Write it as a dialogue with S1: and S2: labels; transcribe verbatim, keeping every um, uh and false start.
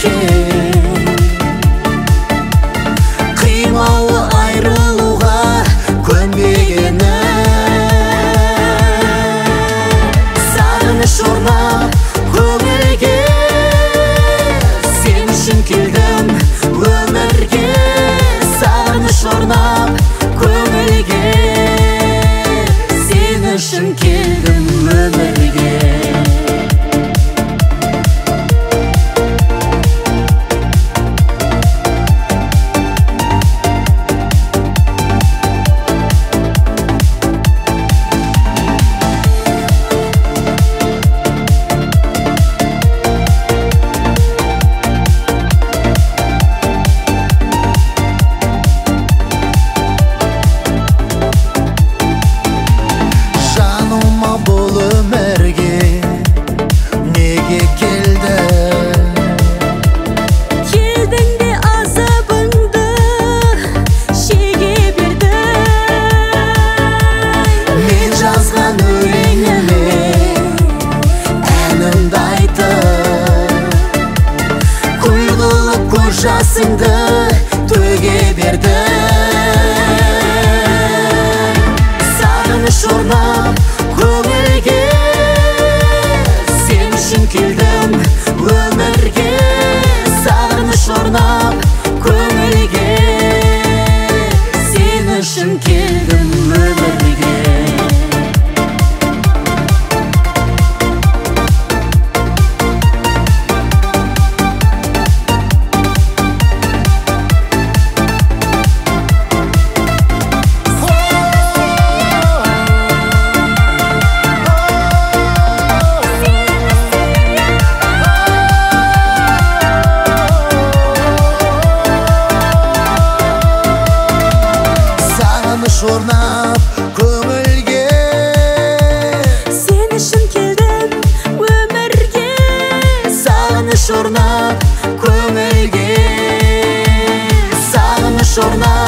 S1: екен. Қималы айрылуға көнбегені, сағыныш орнап көңілге, сен үшін келдім өмірге. Сағыныш орнап көңілге, сен үшін келдім өмірге. Жасыңды төге берді, сағыныш орнап көңілге, сен үшін келдім өмірге. Сағыныш орнап көңілге, сен үшін келдім өмірге. Орнап көңілге,
S2: сен үшін келдім өмірге.
S1: Сағыныш орнап көңілге, сағыныш орнап